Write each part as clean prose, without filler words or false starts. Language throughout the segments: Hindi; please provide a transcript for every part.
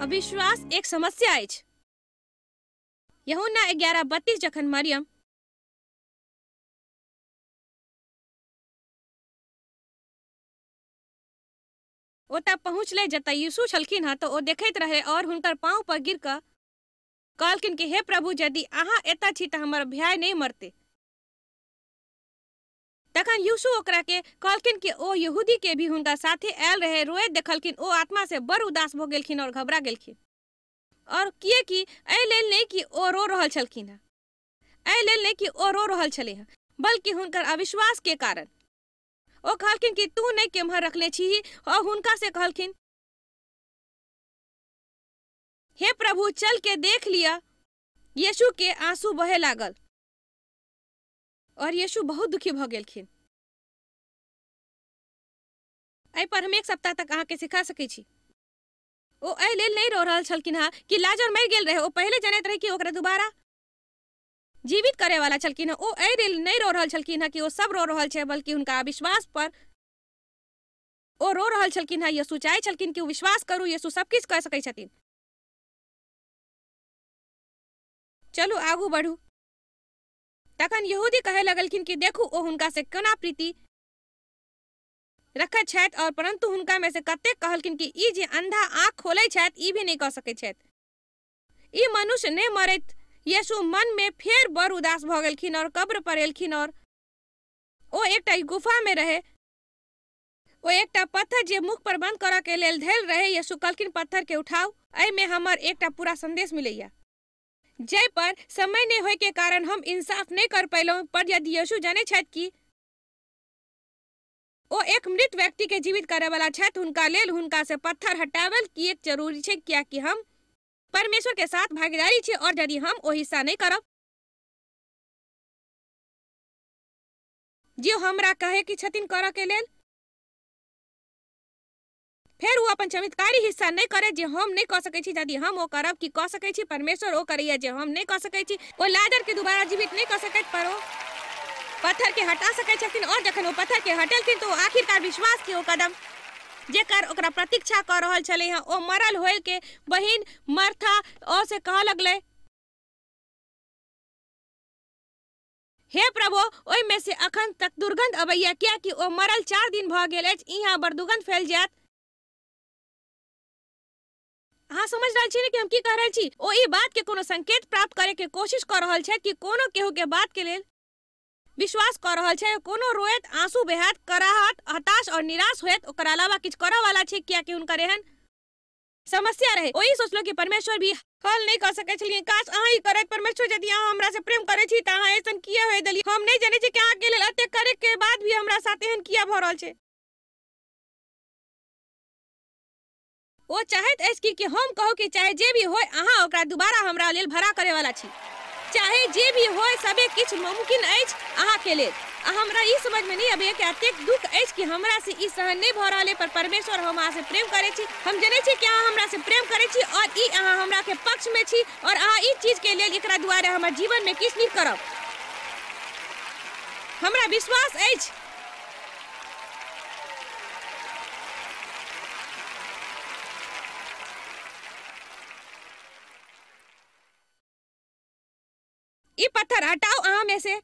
अविश्वास एक समस्या अछि। यूहन्ना 11:32 जखन मरियम ओतय पहुंचले जतय यीशु छलखिन हँ, तो ओ देखैत रहे और हुनकर पांव पर गिर कऽ कहलखिन कि हे प्रभु, यदि अहाँ एतय छी तऽ हमर भाय नहीं मरते। तखन यीशु ओकरा के कहलखिन कि ओ यहूदी के भी हुनका साथे आयल रहे, रोएत देखलखिन, ओ आत्मा से बड़ उदास भ गेलखिन और घबरा गेलखिन। और किएकि एहि लेल नहीं कि ओ रो रहल छलखिन हँ, एहि लेल नहीं कि ओ रो रहल छले हँ, बल्कि हुनकर अविश्वास के कारण। ओ कहलखिन कि तू नहीं केम्हर रखले छी, और हुनका से कहलखिन हे प्रभु, चल के देख लिया। यीशु के आंसू बहे लागल और यीशु बहुत दुखी भ गेलखिन। एहि पर हम एक सप्ताह तक अहाँ के सिखा सकै छी। ओ एहि लेल नहीं रो रहल छलखिन हँ कि लाजर मरि गेल रहे, ओ पहले जानैत रहे कि ओकरा दोबारा जीवित करे वाला छलखिन हँ। ओ एहि लेल नहीं रो रहल छलखिन हँ कि ओ सब रो रहल छै, बल्कि हुनका अविश्वास पर ओ रो रहल छलखिन हँ। यीशु चाहै छलखिन कि ओ विश्वास करू, यीशु सब किछु कह सकै छथिन। चलू आगू बढ़ू। तखन यहूदी कहे लगलखिन कि देखू ओ हुनका से कोना प्रीति रखैत छथि, और परंतु हुनका में से कतेक कहलखिन कि ई जे अंधा आंख खोलै छथि, ई भी नहीं कह सकै छथि। ई मनुष्य नहीं मरैत। यीशु मन में फेर बड़ उदास भ गेलखिन और कब्र पर एलखिन, और ओ एकटा गुफा में रहे। ओ एकटा पत्थर जे मुख पर बंद करऽ के लेल धैल रहे। यीशु कहलखिन पत्थर के उठाओ। एहि में हमर एकटा पूरा संदेश मिलैया, जय पर समय नहीं होय के कारण हम इंसाफ नहीं कर पैलहुं। पर यदि यीशु जाने छथि कि ओ एक मृत व्यक्ति के जीवित करे वाला छथि, हुनका लेल हुनका से पत्थर हटावल किएक जरूरी छै, कियाकि हम परमेश्वर के साथ भागीदारी छै, और यदि हम ओ हिस्सा नहीं करब जे हमरा कहे कि छथिन करऽ के लेल, फिर वो अपन चमत्कारी हिस्सा नहीं करे जे हम नहीं कह सकै छी। यदि हम ओ करब कि कह सकै छी, परमेश्वर ओ करैया जे हम नहीं कह सकै छी। ओ लाजर के दोबारा जीवित नहीं कह सकैत, पर ओ पत्थर के हटा सकै छथिन। और जखन ओ पत्थर के हटेलखिन तो आखिरकार विश्वास के ओ कदम जेकर ओकरा प्रतीक्षा कर रहल छले हैं, ओ मरल होय के बहिन मर्था ओ से कह लगले, हे प्रभु, ओहि में से अखन तक दुर्गंध अबैया, कियाकि ओ मरल 4 दिन भ गेल अछि। इहाँ बड़ दुर्गंध फैल जायत। अहाँ समझ रहल छी कि हम की कह रहल छी? ओ ई बात के कोनो संकेत प्राप्त करे के कोशिश कर रहल छै कि कोनो केहू के बात के लेल विश्वास कर रहल छै। कोनो रोएत, आंसू बहात, कराहत, हताश और निराश होयत, ओकर अलावा किछ करऽ वाला छै, कियाकि हुनकर एहन समस्या रहे। ओही सोचलो कि परमेश्वर भी हल नहीं कर सकै छलियै। काश अहाँ ही करैत। परमेश्वर, यदि अहाँ हमरा से प्रेम करै छी त अहाँ ऐसन किया होय देलियै? हम नहीं जानै छी कि अहाँ के लेल एतेक करे के बाद भी हमरा साथ एहन किया भ रहल छै। ओ चाहैत अछि कि हम कहू कि चाहे जे भी होय, अहाँ ओकरा दोबारा हमरा लेल भरा करे वाला छी। चाहे जे भी होय, सबे किछ मुमकिन अछि अहाँ के लेल। हमरा ई समझ में नहीं आबैया कि एतेक दुख अछि कि हमरा से ई सहन नहीं भ रहल है। पर परमेश्वर, हम अहाँ से प्रेम करे छी। हम जानै छी कि अहाँ हमरा से प्रेम करे छी, और ई अहाँ हमरा के पक्ष में छी, और अहाँ ई चीज के लेल एकरा द्वारे हमर जीवन में किछ नहीं करब। हमरा विश्वास अछि। ई पत्थर हटाओ अहाँ में से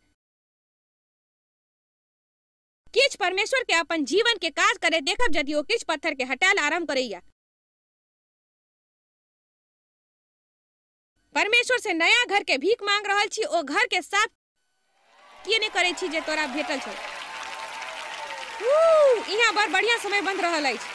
किछ परमेश्वर के अपन जीवन के काज करे देखब, यदि ओ किछ पत्थर के हटाल आरंभ करैया। परमेश्वर से नया घर के भीख मांग रहल छी। ओ घर के साफ किए नहीं करे छी जे तोरा भेटल छौ। यहाँ बड़ बढ़िया समय बंद रहल अछि।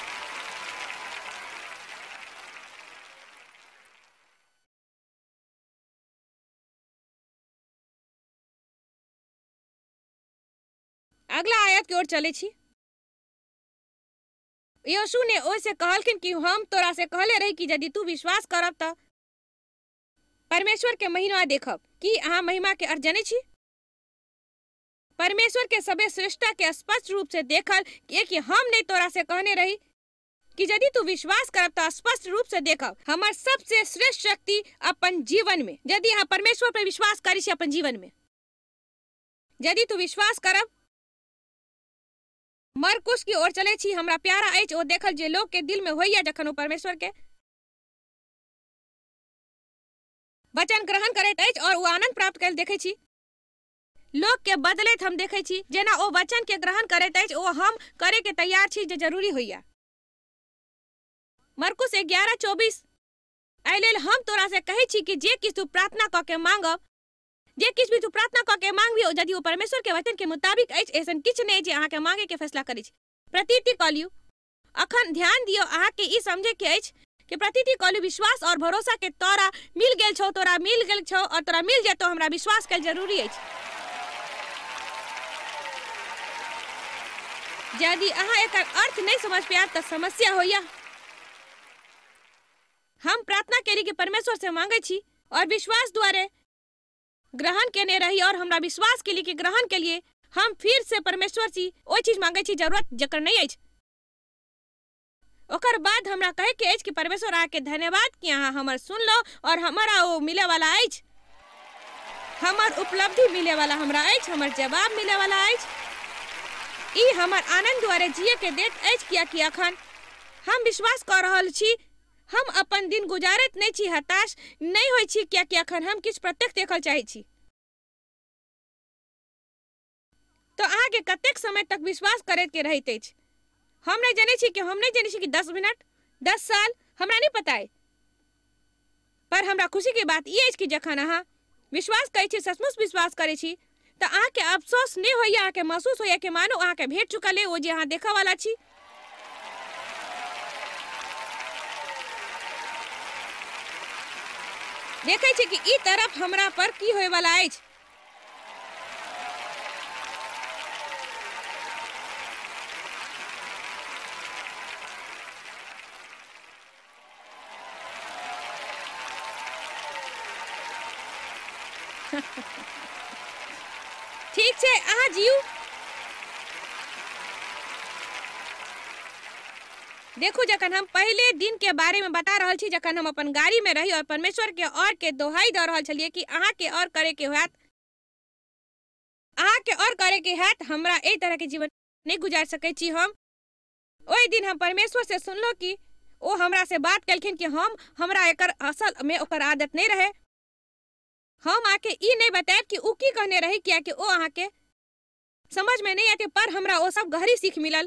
अगला आयत की ओर चले छी। यीशु ने ओइ से कहलखिन कि हम तोरा से कहले रही कि यदि तू विश्वास करब त परमेश्वर के महिमा देखब। की अहाँ महिमा के अर्थ जाने छी? परमेश्वर के सबे सृष्टा के स्पष्ट रूप से देखल, कि हम नहीं तोरा से कहने रही कि यदि तू विश्वास करब तो स्पष्ट रूप से देखब हमर सबसे श्रेष्ठ शक्ति अपन जीवन में। यदि अहाँ परमेश्वर पर विश्वास करी छी अपन जीवन में, यदि तू विश्वास करब। मरकुस की ओर चले छी। हमरा प्यारा अछि ओ देखल जे लोग के दिल में होइया जखन ओ परमेश्वर के वचन ग्रहण करैत अछि और वो आनंद प्राप्त कयल देखै छी। लोग के बदलैत हम देखै छी, जेना ओ वचन के ग्रहण करैत अछि ओ हम करे के तैयार छी जे जरूरी होइया। मरकुस 11:24 एहि लेल हम तोरा से कहै छी कि जे किछु तू प्रार्थना क के मांगब, जे किछु भी तू प्रार्थना क के मांगबी यदि ओ परमेश्वर के वचन के मुताबिक अछि, ऐसन किछु नहीं जे अहाँ के मांगे के फैसला करै छी। प्रतीति क लियौ। अखन ध्यान दियो, अहाँ के ई समझे के अछि कि प्रतीति क लियौ विश्वास और भरोसा के तोरा मिल गेल छौ, तोरा मिल गेल छौ और तोरा मिल जेतौ। हमरा विश्वास कयल जरूरी अछि। यदि अहाँ एकर अर्थ नहीं समझ पाया तो समस्या होइया। हम प्रार्थना केली कि परमेश्वर से मांगे छी और विश्वास द्वारे ग्रहण केने रही और हमरा विश्वास केली कि ग्रहण के लिए हम फिर से परमेश्वर से ओ चीज मांगे छी जरूरत जकर नहीं अछि। ओकर बाद हमरा कहे के अछि कि परमेश्वर आके धन्यवाद कि अहाँ हमर सुन लो और हमारा वो मिले वाला अछि, हमर उपलब्धि मिले वाला हमरा अछि, हमर जवाब मिले वाला अछि। ई हमर आनंद द्वारे जिये के देत अछि, कियाकि अखन हम विश्वास कर रहल छी। हम अपन दिन गुजारत नहीं छी, हताश नहीं होई छी, कियाकि अखन हम किछ प्रत्यक्ष देखल चाहे छी। तो अहाँ के कतेक समय तक विश्वास करैत के रहैत अछि? हम नहीं जाने छी कि 10 मिनट 10 साल हमरा नहीं पता है। पर हमरा खुशी के बात ई अछि कि जखन अहाँ विश्वास करै छी, सचमुच विश्वास करै छी, तो अहाँ के अफसोस नहीं होइया, अहाँ के महसूस होइया कि मानो अहाँ के भेट चुकल है ओ जे अहाँ देखा वाला छी। देखे छी कि ई तरफ हमरा पर की होय वाला अछि। ठीक छै, अहाँ जियू। देखू, जखन हम पहले दिन के बारे में बता रहल छी, जखन हम अपन गाड़ी में रही और परमेश्वर के और के दोहाई दे रहल छलिए कि अहाँ के और करे के होयत, अहाँ के और करे के हैत, हमरा एहि तरह के जीवन नहीं गुजार सकै छी हम। ओहि दिन हम परमेश्वर से सुनलो कि ओ हमरा से बात कलखिन कि हमरा एकर असल में ओकर आदत नहीं रहे। हम आके ई नहीं बताएब कि उ की कहने रही, किया कि ओ अहाँ के समझ में नहीं आते, पर हमरा ओ सब गहरी सीख मिलल।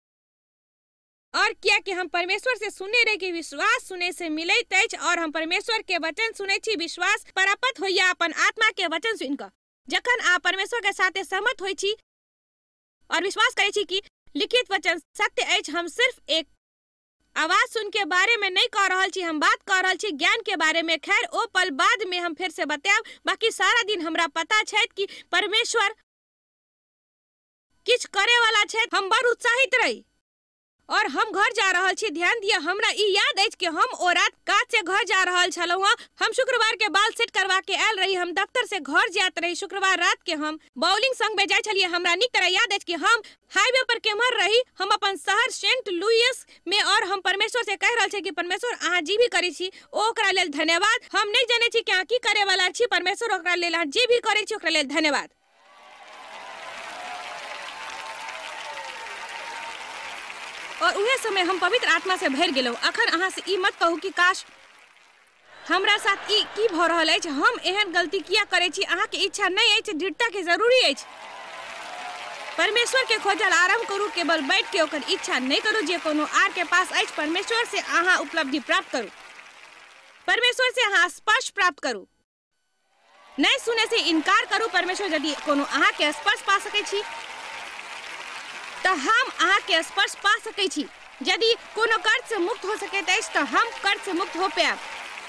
और किया कि हम परमेश्वर से सुनने रहे कि विश्वास सुने से मिलत अछि और हम परमेश्वर के वचन सुने छी। विश्वास प्राप्त होइया अपन आत्मा के वचन सुन क। जखन आप परमेश्वर के साथे सहमत होई छी और विश्वास करे छी कि लिखित वचन सत्य अछि, हम सिर्फ एक आवाज सुन के बारे में नहीं कह रहल छी, हम बात कर रहल छी ज्ञान के बारे में। खैर ओ पल बाद में हम फिर से बताएब। बाकी सारा दिन हमरा पता छै कि परमेश्वर किछ करे वाला छै। हम बड़ उत्साहित रही और हम घर जा रहल छी। ध्यान दिया, हमरा ई याद अछि कि हम ओ रात काज से घर जा रहल छलहुँ हँ। हम शुक्रवार के बाल सेट करवा के आयल रही, हम दफ्तर से घर जात रही। शुक्रवार रात के हम बाउलिंग संग में जाय छलिए। हमरा नीक तरह याद अछि कि हम हाईवे पर केम्हर रही, हम अपन शहर सेंट लुइस में, और हम परमेश्वर से कह रहल छी कि परमेश्वर अहाँ जी भी करै छी ओकरा लेल धन्यवाद। हम नहीं जाने छी कि अहाँ की करे वाला छी, परमेश्वर ओकरा लेल अहाँ जी भी करै छी ओकरा लेल धन्यवाद। और उहे समय हम पवित्र आत्मा से भर गेलहुँ। अखन अहाँ से ई मत कहू कि काश हमरा साथ ई की भ रहल अछि, हम एहन गलती किया करे छी। अहाँ के इच्छा नहीं अछि, दृढ़ता के जरूरी अछि। परमेश्वर के खोजल आरंभ करू, केवल बैठ के ओकर इच्छा नहीं करू जे कोनो आर के पास अछि। परमेश्वर से अहाँ उपलब्धि प्राप्त करू, परमेश्वर से अहाँ स्पर्श प्राप्त करू, नहीं सुने से इनकार करू। परमेश्वर यदि कोनो अहाँ के स्पर्श पा सकै छी तो हम अहाँ के स्पर्श पा सकै छी। यदि कोनो कर्ज से मुक्त हो सकैत अछि तो हम कर्ज से मुक्त हो पाएब।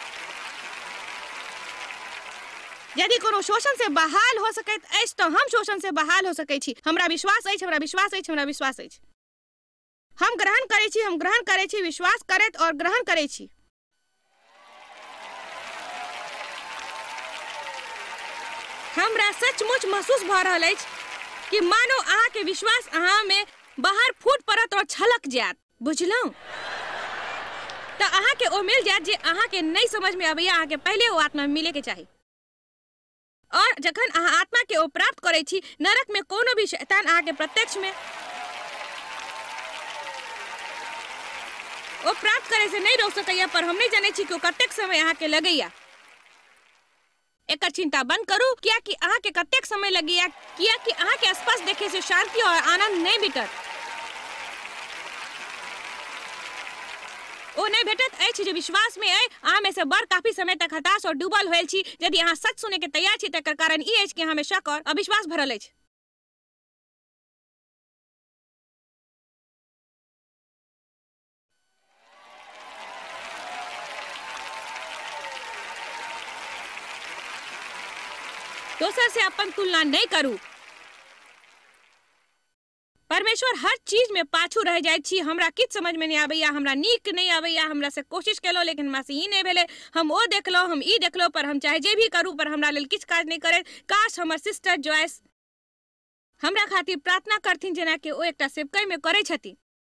यदि कोनो शोषण से बहाल हो सकैत अछि तो हम शोषण से बहाल हो सकै छी। हमरा विश्वास अछि, हमरा विश्वास अछि, हमरा विश्वास अछि। हम ग्रहण करै छी, हम ग्रहण करै छी, विश्वास करैत और ग्रहण करै छी। हमरा सचमुच महसूस भ रहल अछि कि मानो अहाँ के विश्वास अहाँ में बाहर फूट पड़त और छलक जात, बुझलहुँ? तो अहाँ के ओ मिल जात जे अहाँ के नहीं समझ में आबैया। अहाँ के पहले ओ आत्मा मिले के चाही। और जखन अहाँ आत्मा के ओ प्राप्त करे छी, नरक में कोनो भी शैतान अहाँ के प्रत्यक्ष में ओ प्राप्त करे से नहीं रोक सकैया। पर हम नहीं जाने छी कि ओ कतेक समय अहाँ के लगैया। एकर चिंता बंद करू, किया कि अहाँ के कतेक समय लगी या किया कि अहाँ के आसपास देखे से शांति और आनंद नहीं भेटत। ओ नहीं भेटत अछि जे विश्वास में अइ अहाँ में से बड़ काफी समय तक हताश और डूबल होल छी। यदि अहाँ सच सुने के तैयार छी तकर कारण ई अछि कि अहाँ में शक और अविश्वास भरल अछि। दोसर से अपन तुलना नहीं करू। परमेश्वर हर चीज में पाछू रह जाय छी। हमरा किछ समझ में नहीं आबैया, हमरा नीक नहीं आबैया, हमरा से कोशिश केलो लेकिन हमरा से ई नहीं भेले। हम ओ देखलो, हम ई देखलो, पर हम चाहे जे भी करू पर हमरा लेल किछ काज नहीं करे। काश हमर सिस्टर जॉयस हमरा खातिर प्रार्थना करथिन जेना कि ओ एकटा सेवकाई में करे छथि।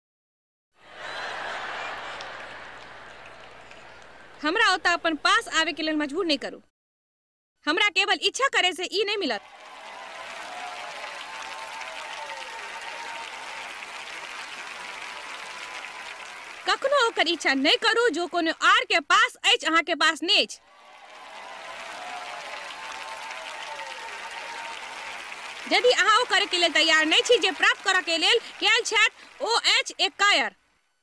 हमरा ओता अपन पास आवे के लेल मजबूर नहीं करू। हमरा केवल इच्छा करे से ई नहीं मिलत। कखनो ओकर इच्छा नहीं करू जो कोनो आर के पास अछि अहाँ के पास नहीं अछि। यदि अहाँ ओ करे के लेल तैयार नहीं छी जे प्राप्त करे के लेल कैल छथि, ओ अछि एक कायर।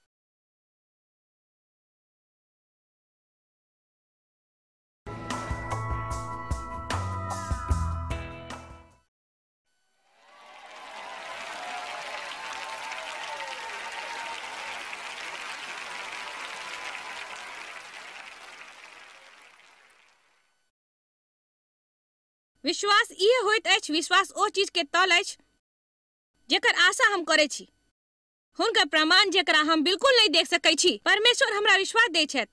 विश्वास ये होइत अछि, विश्वास ओ चीज के तल अछि जेकर आशा हम करे छी, हुनकर प्रमाण जेकरा हम बिल्कुल नहीं देख सकै छी। परमेश्वर हमरा विश्वास दै छथि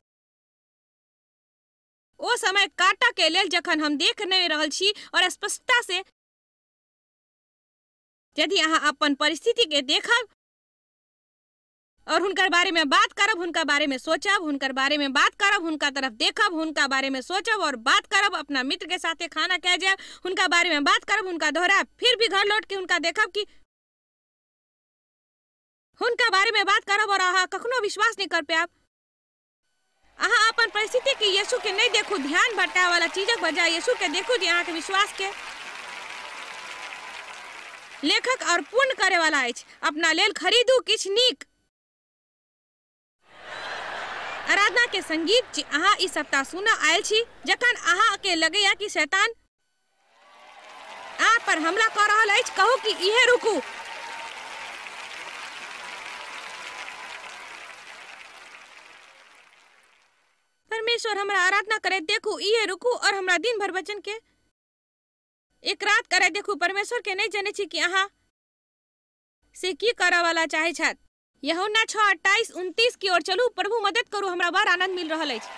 ओ समय काटा के लेल जखन हम देख नहीं रहल छी और स्पष्टता से। यदि अहाँ अपन परिस्थिति के देखब और हुनकर बारे में बात करब, हुनका बारे में सोचब, हुनकर बारे में बात करब, हुनका तरफ देखब, हुनका बारे में सोचब और बात करब, अपना मित्र के साथे खाना खा जाब, हुनका बारे में बात करब, हुनका दोहराब, फिर भी घर लौट के हुनका देखब कि हुनका बारे में बात करब और अहाँ कखनो विश्वास नहीं कर पायब। अहाँ अपन परिस्थिति के यीशु के नहीं देखू, ध्यान भटकाए वाला चीजक बजाय यीशु के देखू जे अहाँ के विश्वास के लेखक और पूर्ण करे वाला अछि। अपना लेल खरीदू किछ नीक आराधना के संगीत जे अहाँ इस सप्ताह सुना आयल छी। जखन अहाँ के लगैया कि शैतान आप पर हमला कर रहल अछि, कहू कि इहे रुकू। परमेश्वर हमरा आराधना करे देखू, इहे रुकू और हमरा दिन भर वचन के एक रात करे देखू। परमेश्वर के नहीं जाने छी कि अहाँ से की करे वाला चाहे छथि। यूहन्ना 6:28-29 की ओर चलू। प्रभु मदद करू, हमरा बड़ आनंद मिल रहल अछि।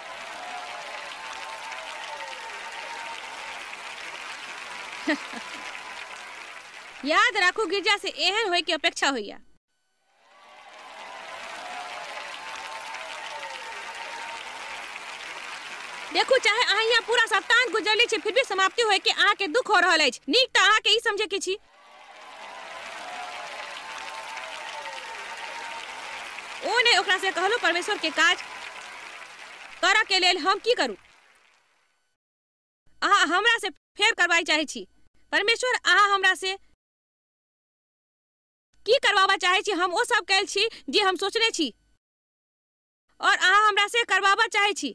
याद राखू, गिरजा से एहन होय के अपेक्षा होइया। देखू, चाहे अहाँ यहाँ पूरा सप्ताह गुजरले छी फिर भी समाप्ति होय के अहाँ के दुख हो रहल अछि। नीक त अहाँ के ई समझे के छी ओ ने ओकरा से कहलो परमेश्वर के काज करा के लेल हम की करू। अहाँ हमरा से फेर करवाई चाहे छी। परमेश्वर अहाँ हमरा से की करवावा चाहे छी। हम ओ सब कैल छी जे हम सोचने छी और अहाँ हमरा से करवावा चाहे छी।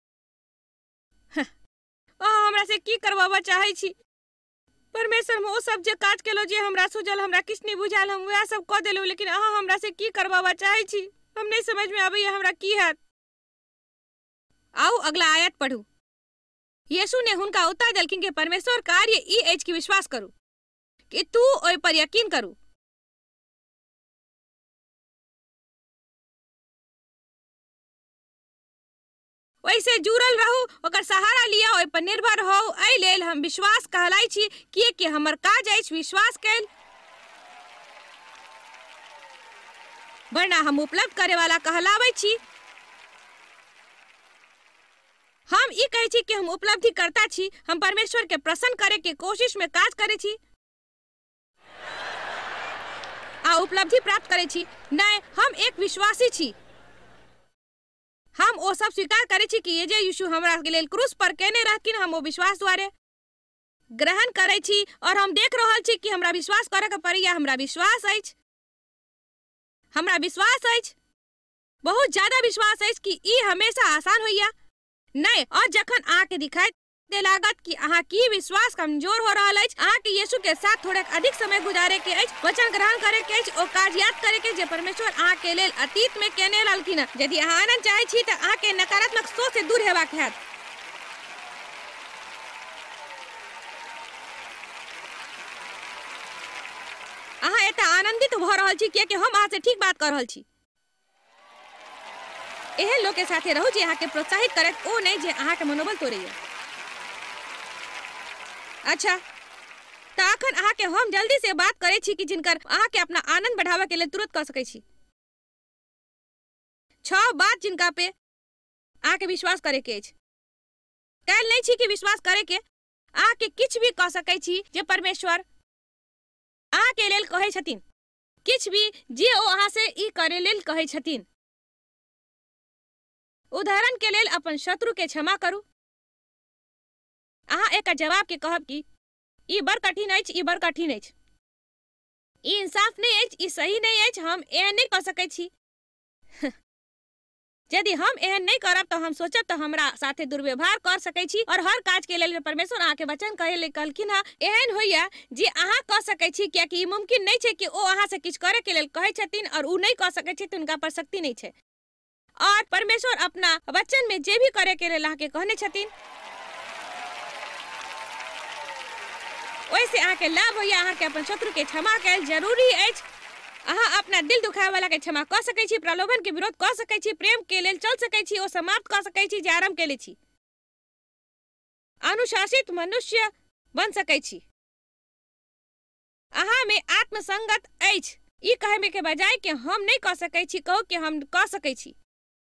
अहाँ हमरा से की करवावा चाहे छी। परमेश्वर में ओ सब जे काज केलो जे हमरा सुझल, हमरा किछ नहीं बुझाल, हम वह सब क देलु, लेकिन अहाँ हमरा से की करवावा चाहे छी। हम नहीं समझ में आबैया हमरा की हैत। आओ अगला आयत पढ़ू। यीशु ने हुनका उत्तर देलखिन कि परमेश्वर कार्य ई अछि कि विश्वास करू कि तू ओहि पर यकीन करू। वैसे जुड़ल रहू, ओकर सहारा लिया, ओहि पर निर्भर हो। एहि लेल हम विश्वास कहलाई छी, किएकि हमर काज अछि विश्वास कैल, वरना हम उपलब्ध करे वाला कहलावे छी। हम ई कहे छी कि हम उपलब्धि करता छी। हम परमेश्वर के प्रसन्न करे के कोशिश में काज करे छी आ उपलब्धि प्राप्त करे छी। नहीं, हम एक विश्वासी छी। हम ओ सब स्वीकार करे छी कि ये जे यीशु हमरा के लेल क्रूस पर केने रहथिन, हम ओ विश्वास द्वारे ग्रहण करे छी और हम देख रहल छी कि हमरा विश्वास करे के पड़ैया। हमरा विश्वास अछि, बहुत ज्यादा विश्वास अछि कि ई हमेशा आसान होइया नहीं। और जखन अहाँ के दिखाई दे लागत कि अहाँ की विश्वास कमजोर हो रहा अछि, अहाँ के यीशु के साथ थोड़ा अधिक समय गुजारे के अछि, वचन ग्रहण करे के अछि, ओ काज याद करे के जे परमेश्वर अहाँ के लेल अतीत में केने रहलखिन। यदि अहाँ आनंद चाहे छी त अहाँ के नकारात्मक सोच से दूर हेबाक हैत। अहाँ एते आनंदित भ रहल छी कियाकि हम अहाँ से ठीक बात कर रहल छी। एहन लोग के साथे रहू जे अहाँ के प्रोत्साहित करत, ओ नहीं जे अहाँ के मनोबल तोड़ैया। अच्छा, त अखन अहाँ के हम जल्दी से बात करे छी कि जिनकर अहाँ के अपना आनंद बढ़ावे के लिए तुरंत कर सकै छी। 6 बात जिनका पे अहाँ के विश्वास करे के अछि। कहल नहीं छी कि विश्वास करे के अहाँ के किछ भी कह सकै छी जे परमेश्वर अहाँ के लेल कहै छथिन, किछ भी जे ओ अहाँ से ई करे लेल कहै छथिन। उदाहरण के लेल अपन शत्रु के क्षमा करू। अहाँ एक जवाब के कहब कि ई बड़ कठिन अछि, ई बड़ कठिन अछि, ई इंसाफ नहीं अछि, ई सही नहीं अछि, हम एहन नहीं कर सकै छी। यदि हम एहन नहीं करब तो हम सोचब तो हमरा साथे दुर्व्यवहार कर सकै छी। और हर काज के लेल परमेश्वर अहाँ के वचन कहे ले कहलखिन है, एहन होइया जे अहाँ कह सकै छी, कियाकि ई मुमकिन नहीं छै कि ओ अहाँ से किछ करे के लेल कहै छथिन और उ नहीं कह सकै छै त उनका पर शक्ति नहीं छै। और परमेश्वर अपना वचन में जे भी करे के लेल अहाँ के कहने छथिन, ओइसे अहाँ के लाभ होइया। अहाँ के अपन शत्रु के क्षमा कैल जरूरी अछि। अहाँ अपना दिल दुखाए वाला के क्षमा कर सकै छी, प्रलोभन के विरोध कर सकै छी, प्रेम के लेल चल सकै छी, ओ समाप्त कर सकै छी जे आरंभ केले छी, अनुशासित मनुष्य बन सकै छी। अहाँ में आत्मसंगत अछि, ई कहे में के बजाय कि हम नहीं कर सकै छी, कहो कि हम कर सकै छी।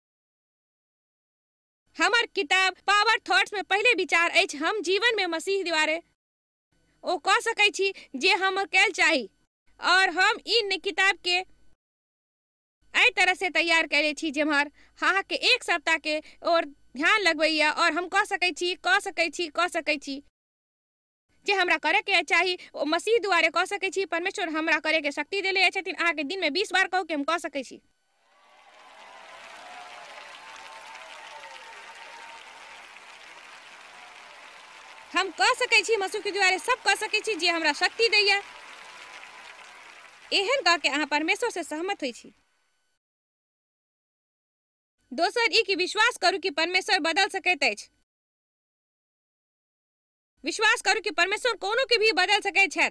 हमर किताब पावर थॉट्स में पहले विचार अछि, हम जीवन में मसीह द्वारे ओ कह सकै छी जे हम कैल चाही। और हम इन किताब के आई तरह से तैयार करे छी जेम्हर हाँ के एक सप्ताह के और ध्यान लगवैया और हम कह सकै छी जे हमरा करे के चाही ओ मसीह द्वारे कह सकै छी। परमेश्वर हमरा करे के शक्ति देले छथिन। अहाँ के दिन में 20 बार कहू कि हम कह सकै छी। हम कह सकै छी, मसीह के द्वारे सब कह सकै छी जे हमरा शक्ति दैया। एहन कह के अहाँ परमेश्वर से सहमत होइ छी। दोसर ई कि विश्वास करू कि परमेश्वर बदल सकैत अछि। विश्वास करू कि परमेश्वर कोनो के भी बदल सकैत छथि।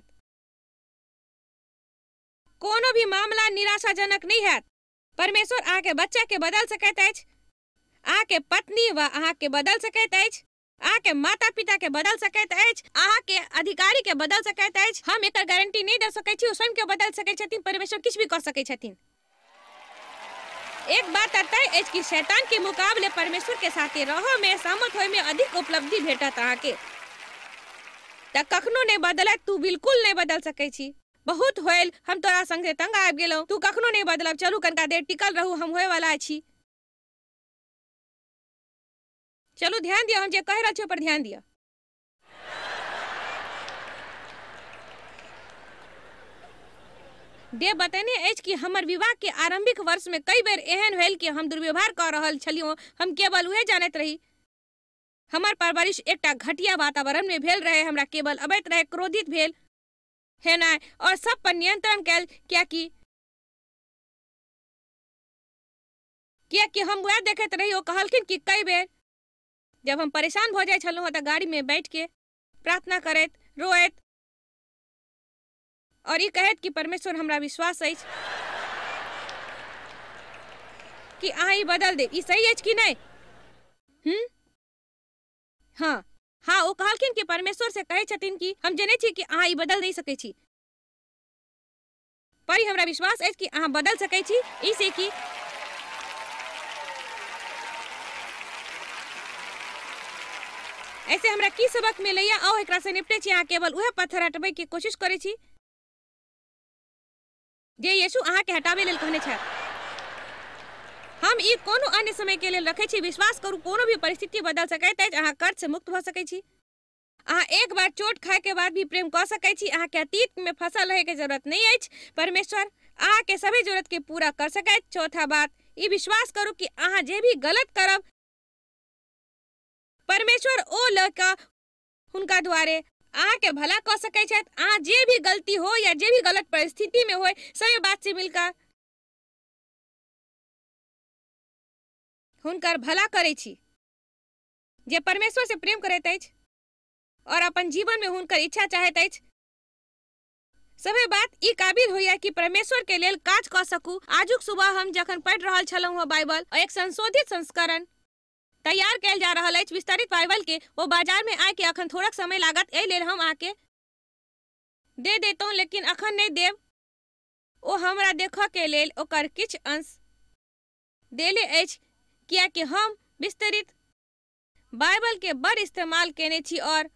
कोनो भी मामला निराशाजनक नहीं हैत। परमेश्वर अहाँ के बच्चा के बदल सकैत अछि, अहाँ के पत्नी व अहाँ के बदल सकैत अछि, अहाँ के माता पिता के बदल सकैत अछि, अहाँ के अधिकारी के बदल सकैत अछि। हम एकर गारंटी नहीं दे सकै छी, ओ स्वयं के बदल सकै छथिन। परमेश्वर किछ भी कर सकै छथिन। एक बात तय अछि कि शैतान के मुकाबले परमेश्वर के साथे रहो में सहमत होय में अधिक उपलब्धि भेटत। अहाँ के त कखनो नहीं बदलत, तू बिल्कुल नहीं बदल सकै छी। बहुत होयल, हम तोरा संगे तंग आबि गेलौ, तू कखनो नहीं बदलब, चलू कनका देर टिकल रहू, हम होय वाला अछि। चलू ध्यान दियो, हम जे कह रहल छी पर ध्यान दियो। देव बतेने अछि कि हमर विवाह के आरंभिक वर्ष में कई बेर एहन भेल कि हम दुर्व्यवहार कर रहल छलियो। हम केवल उहे जानत रही। हमर परवरिश एकटा घटिया वातावरण में भेल रहे। हमरा केवल अबैत रहे क्रोधित भेल है ना और सब पर नियंत्रण कैल, कियाकि हम वह देखत रही। ओ कहलखिन कि कई बेर जब हम परेशान हो जाए छलहुँ त गाड़ी में बैठ के प्रार्थना करैत रोएत और ई कहत कि परमेश्वर हमरा विश्वास अछि कि अहाँ ई बदल दे। ई सही अछि कि नहीं? हाँ हाँ, ओ कहलखिन कि परमेश्वर से कहे छथिन कि हम जने छी कि अहाँ ई बदल नहीं सकै छी, पर हमरा विश्वास अछि कि अहाँ बदल सकै छी। ई से कि ऐसे हमरा की सबक मिलैया, आओ एकरा से निपटे छी। अहाँ केवल उहे पत्थर हटबै के कोशिश करे छी जे यीशु अहाँ के हटावे लेल कहने छथि। हम ई कोनो अन्य समय के लेल रखे छी। विश्वास करू कोनो भी परिस्थिति बदल सकैत अछि। अहाँ कर्ज से मुक्त भ सकै छी। अहाँ एक बार चोट खाए के बाद भी प्रेम कर सकै छी। अहाँ के अतीत में फंसल रहे के जरूरत नहीं अछि। परमेश्वर अहाँ के सभी जरूरत के पूरा कर सकैत। चौथा बात ई विश्वास करू कि अहाँ जे भी गलत करब परमेश्वर ओ लड़का हुनका द्वारे अहाँ के भला कर सकै छथि। अहाँ जे भी गलती हो या जे भी गलत परिस्थिति में हो सही बात से मिलकर हुनकर भला करै छी। जे परमेश्वर से प्रेम करैत अछि और अपन जीवन में हुनकर इच्छा चाहैत अछि सभी बात ई काबिल होइया कि परमेश्वर के लेल काज कर सकू। आजुक सुबह हम जखन पढ़ि रहल छलहुँ बाइबल एक संशोधित संस्करण तैयार कैल जा रहल अछि विस्तारित बाइबल के, वो बाजार में आए के अखन थोड़ा समय लागत। एहि लेल हम आके दे देतौं लेकिन अखन नहीं देव। ओ हमरा देखऽ के लेल ओकर किछ अंश देले अछि कियाकि हम विस्तरित बाइबल के बड़ इस्तेमाल केने छी और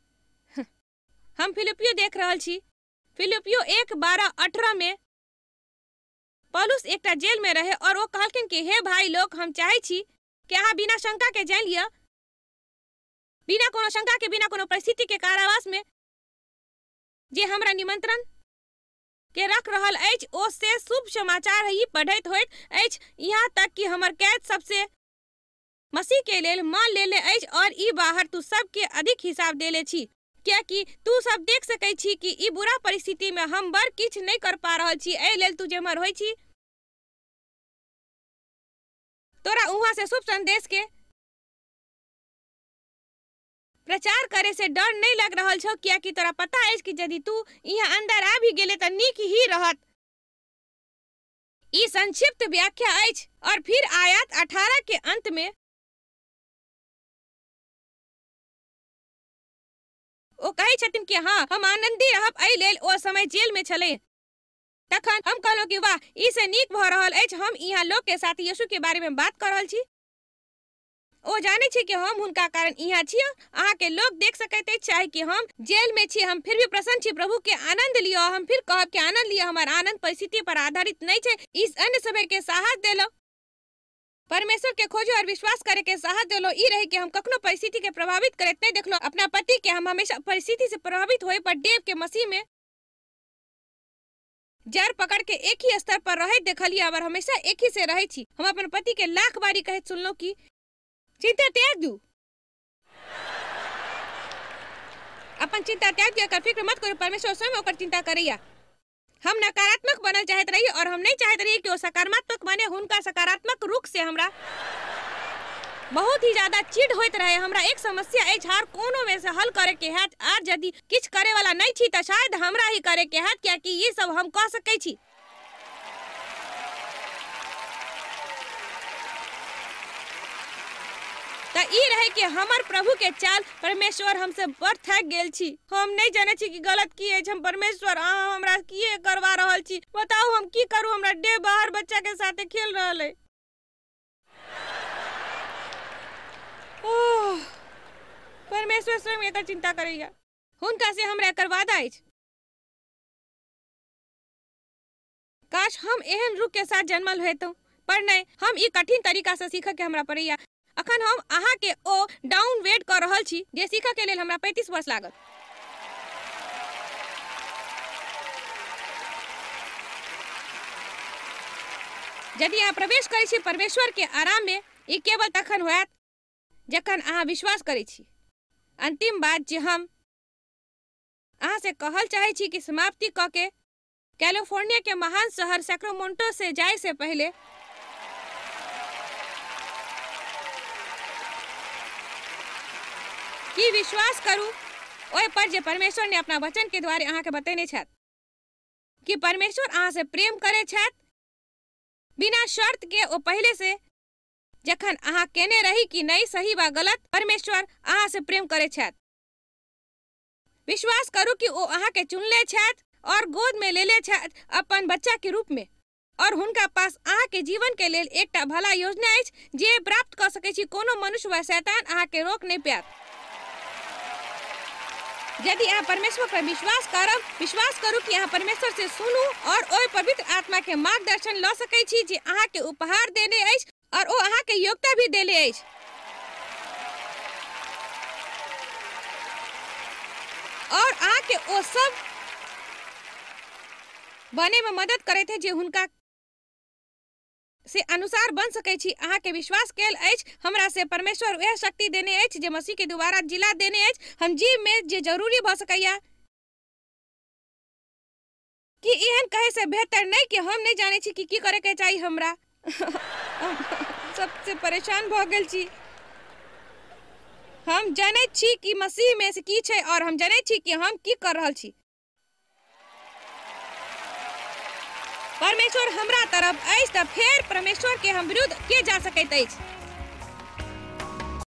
हम फिलिपियो देख रहल छी। फिलिपियो 1:12-18 में पौलुस एकटा जेल में रहे और वो कहलखिन कि हे भाई लोग, हम चाहे छी कि अहाँ बिना शंका के जान लिया, बिना कोनो शंका के, बिना कोनो परिस्थिति के कारावास में जे हमरा निमंत्रण के रख रहल अछि ओ से शुभ समाचार ही पढ़ैत होइत अछि। यहाँ तक कि हमर कैद सबसे मसीह के लेल मान लेले अछि और ई बाहर तू सबके अधिक हिसाब देले छी क्योंकि तू सब देख सकै छी कि ई बुरा परिस्थिति में हम बड़ किछ नहीं कर पा रहल छी। एहि लेल तू जेमर होई छी तोरा उहाँ से शुभ संदेश के प्रचार करे से डर नहीं लग रहल छौ क्योंकि तोरा पता है कि यदि तू यहाँ अंदर आ भी गेले त नीक ही रहत। ई संक्षिप्त व्याख्या अछि। और फिर आयत 18 के अंत में ओ कहे छथिन कि हाँ हम आनंदी रहब। एहि लेल ओ समय जेल में छले। तखन हम कहलो कि वाह ई से नीक भ रहल अछि। हम यहाँ लोग के साथ यीशु के बारे में बात कर रहल छी। ओ जाने छी कि हम हुनका कारण यहाँ छी। अहाँ के लोग देख सकते चाहे कि हम जेल में छी, हम फिर भी प्रसन्न छी। प्रभु के आनंद लियो। हम फिर कहब कि आनंद लियो। हमार आनंद परिस्थिति पर आधारित नहीं छे। इस अन्य समय के साहस देलो, परमेश्वर के खोजो और विश्वास करे के साहस देलो। ई रहे कि हम कखनो परिस्थिति के प्रभावित करत नहीं देखलो अपना पति के। हम हमेशा परिस्थिति से प्रभावित होए पर देव के मसीह में जड़ पकड़ के एक ही स्तर पर रहे देखलिए और हमेशा एक ही से रहे छी। हम अपन पति के लाख बारी कहे सुनलो कि चिंता त्याग दू, अपन चिंता त्याग दिया कर, फिक्र मत करो, परमेश्वर स्वयं ओकर चिंता करैया। हम नकारात्मक बनल चाहत रही और हम नहीं चाहत रही कि वो सकारात्मक बने। हुनका सकारात्मक रुख से हमरा बहुत ही ज्यादा चिढ़ होइत रहे। हमरा एक समस्या है हर कोनो में से हल करे के हैत और यदि किछ करे वाला नहीं छी त शायद हमरा ही करे के हैत क्योंकि ये सब हम कह सकै छी। त ई रहे कि हमर प्रभु के चाल परमेश्वर हमसे बड़ थक गेल छी। हम नहीं जाने छी कि गलत की है। हम परमेश्वर अहाँ हमरा किए करवा रहल छी, बताओ हम की करूं। हमरा डे बाहर बच्चा के साथे खेल रहल है। परमेश्वर स्वयं एकर चिंता करेगा। हुनका से हमरा एकर वादा अछि। काश हम एहन रूप के साथ जन्मल हेतौ, पर नहीं, हम ई कठिन तरीका से सीख के हमरा पड़ैया। अखन हम अहाँ के ओ डाउन वेट कर रहल छी जे सीख के लेल हमरा 35 वर्ष लागत। यदि अहाँ प्रवेश करै छी परमेश्वर के आराम में, ई केवल तखन होयत जखन अहाँ विश्वास करै छी। अंतिम बात जे हम अहाँ से कहल चाहे छी कि समाप्ति क के कैलिफोर्निया के महान शहर सैक्रामेंटो से जाए से पहले की विश्वास करू ओए पर जे परमेश्वर ने अपना वचन के द्वारे अहाँ के बतेने छथि कि परमेश्वर अहाँ से प्रेम करे छथि बिना शर्त के। ओ पहले से जखन अहाँ केने रही कि नहीं सही व गलत, परमेश्वर अहाँ से प्रेम करे छथि। विश्वास करू कि ओ अहाँ के चुनले छथि और गोद में लेले छथि अपन बच्चा के रूप में और हुनका पास अहाँ के जीवन के लेल एकटा भला योजना अछि जे प्राप्त कर सकै छी। कोनो मनुष्य व शैतान अहाँ के रोक नहीं पायत। यदि अहाँ परमेश्वर पर विश्वास करब, विश्वास करू कि अहाँ परमेश्वर से सुनू और ओहि पवित्र आत्मा के मार्गदर्शन ल सकै छी जे अहाँ के उपहार देने अछि और ओ अहाँ के योग्यता भी देले अछि। और अहाँ के ओ सब बने में मदद करे थे जे हुनका से अनुसार बन सकै छी। अहाँ के विश्वास कैल अछि हमरा से परमेश्वर वह शक्ति देने अछि जे मसीह के दोबारा जिला देने अछि हम जीव में जे जरूरी भ सकैया। कि एहन कहे से बेहतर नहीं कि हम नहीं जाने छी कि की करे के चाहिए हमरा। हम सबसे परेशान भ गेल छी। हम जाने छी कि मसीह में से की छै और हम जाने छी कि हम की कर रहल छी। परमेश्वर हमरा तरफ अछि त फेर परमेश्वर के हम विरुद्ध के जा सकैत अछि।